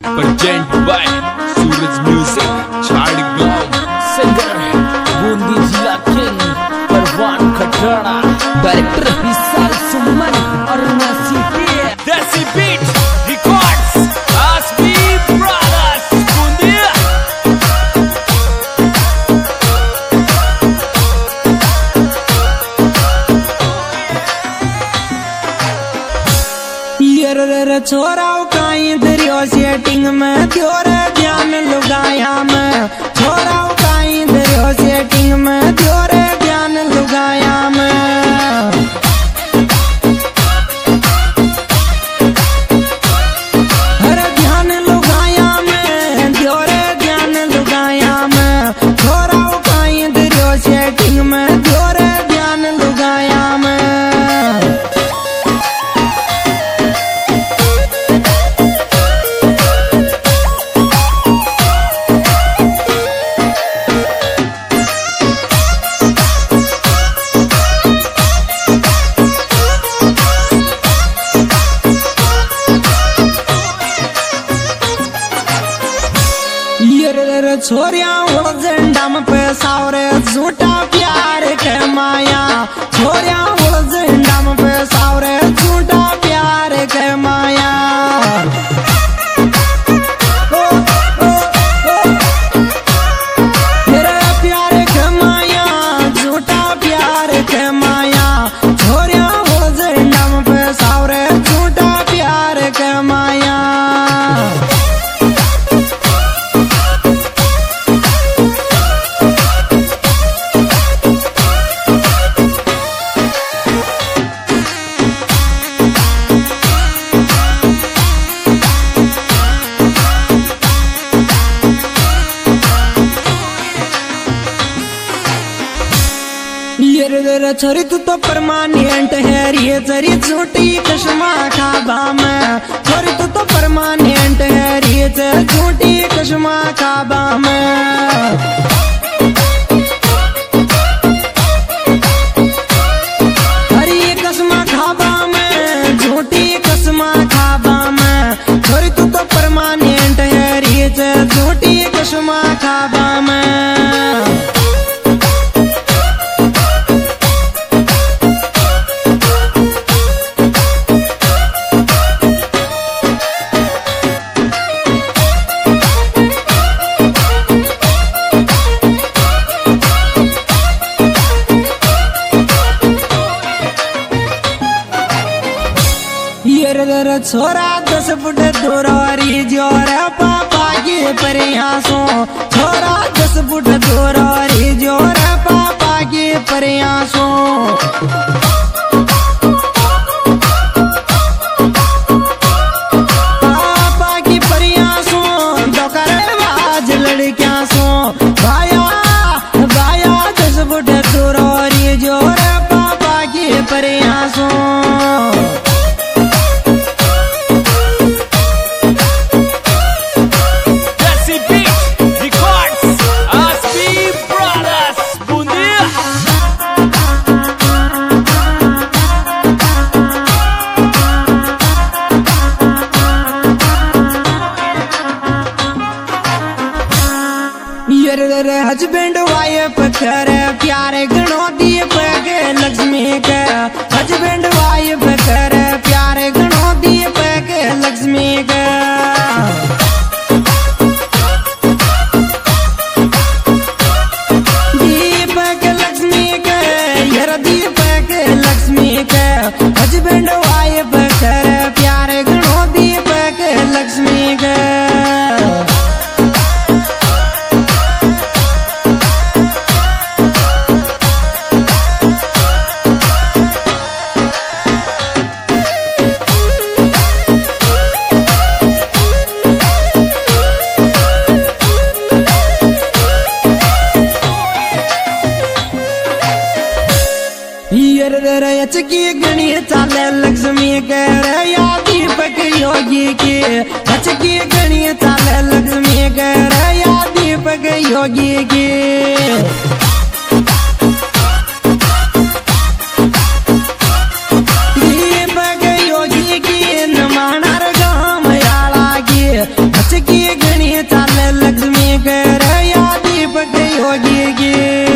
Present by Suraj Music, Chadgaon, singer Bundi जिला king परवान खटराना, director विशाल सुमन और नसीबी Desi Beat Records, Asbi Brothers, Bundia. ये छोराओ काई दरियो सेटिंग में त्योरे ध्यान लुगाया मैं छोराओ काई दरियो सेटिंग में त्योरे ध्यान लुगाया मैं हर ध्यान लुगाया मैं त्योरे ध्यान लुगाया मैं छोराओ काई दरियो सेटिंग में त्योरे ध्यान लुगाया मैं छोरिया झंडम पे सावरे झूठा प्यार के माया छोरिया झंडम पे सावरे झूठा प्यार के माया तेरे प्यार के माया झूठा प्यार के माया छोरिया झंडम पे सावरे झूठा प्यार के माया छोरी तू तो परमानेंट है ये जरी झूठी कश्मा खाबा में छोरी तू तो परमानेंट है ये झूठी कश्मा खाबा में हरी कस्मा खाबा में झूठी कस्मा खाबा में छोरी तू तो परमानेंट है ये झूठी कस्मा खाबा में छोरा 10 फुट दूर और जोर पापा के प्रयासो छोरा 10 फुट दूर और जोर पापा के प्रयासो पापा की प्रयासो दोकरबाज लड़कियां सो भाया भाया 10 फुट दूर और जोर पापा के प्रयासो हस्बैंड वाइफ करे प्यारे गणो दीप के लक्ष्मी के हस्बैंड वाइफ करे प्यारे गणो दीप के लक्ष्मी के दीप के लक्ष्मी के यार दीप के लक्ष्मी के हस्बैंड वाइफ करे प्यारे गणो दीप के लक्ष्मी के की गणी चाले लक्ष्मी के या दीपक योगी के की गणी चाले लक्ष्मी के या दीपक योगी के दीपक योगी की नमानर गाम याला की की घनी चाल लक्ष्मी कर या दीपक योगी की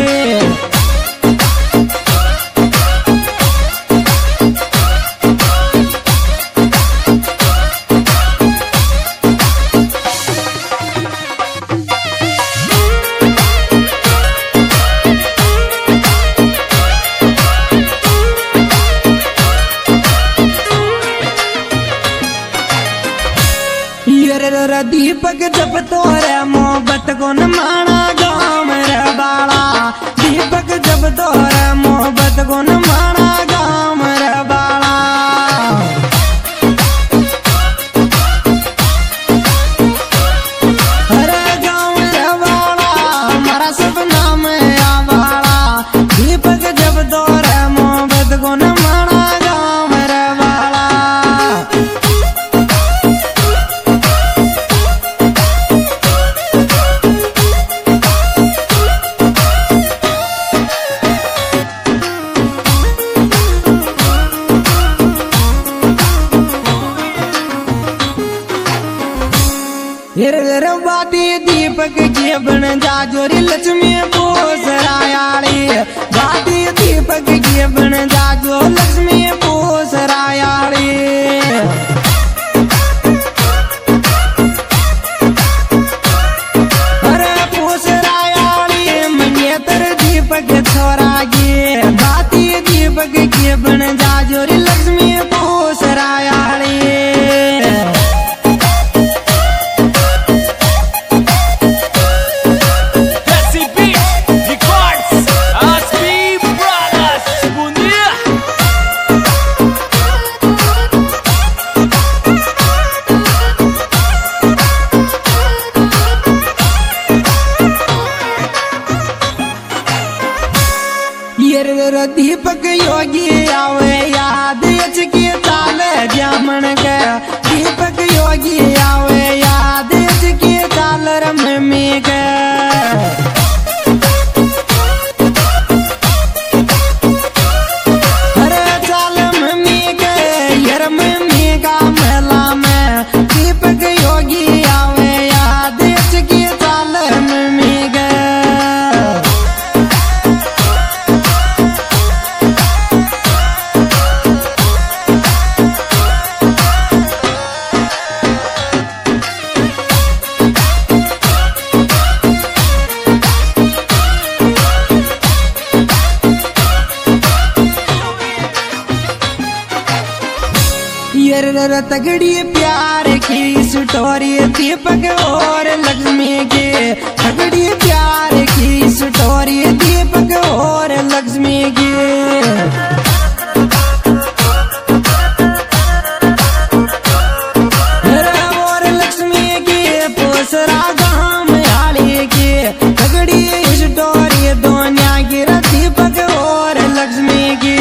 दीपक जब तोरे मोहब्बत को न माना गाँव मेरे बाला दीपक जब तोरे मोहब्बत को न माना गाँव मेरे बाला अरे गाँव मेरे बाला हमारा सब नाम है आवाला दीपक जब तोरे मोहब्बत को न माना गाँव मेरे बाला बाती दीपक की बन जा जोरी लक्ष्मी पोसरायाली बाती दीपक की बन जा जो लक्ष्मी पोसरायाली अरे पोसरायाली मंगेतर दीपक छोरा गे बाती दीपक की बन जा जोरी लक्ष्मी पोसरायाली दीपक योगी आवे याद के ताल जामन के दीपक योगी आवे याद के ताल रमी के अरे चाल मम्मी के यार मम्मी का मेला में दीपक योगी आवे याद के ताल मम्मी के तगड़ी प्यार की स्टोरी दीपक और लक्ष्मी के तगड़ी प्यार की स्टोरी दीपक और लक्ष्मी की और लक्ष्मी की पोसरा गाँव आली की तगड़ी स्टोरी दुनिया की दीपक और लक्ष्मी की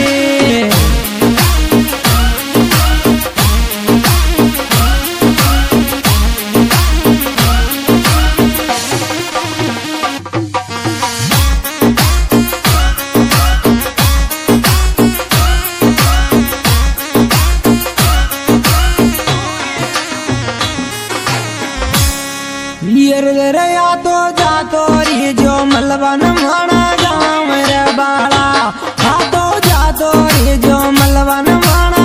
या तो जातो री जो मलबन माना गाँव रे बाला तो जातो री जो मलबन माना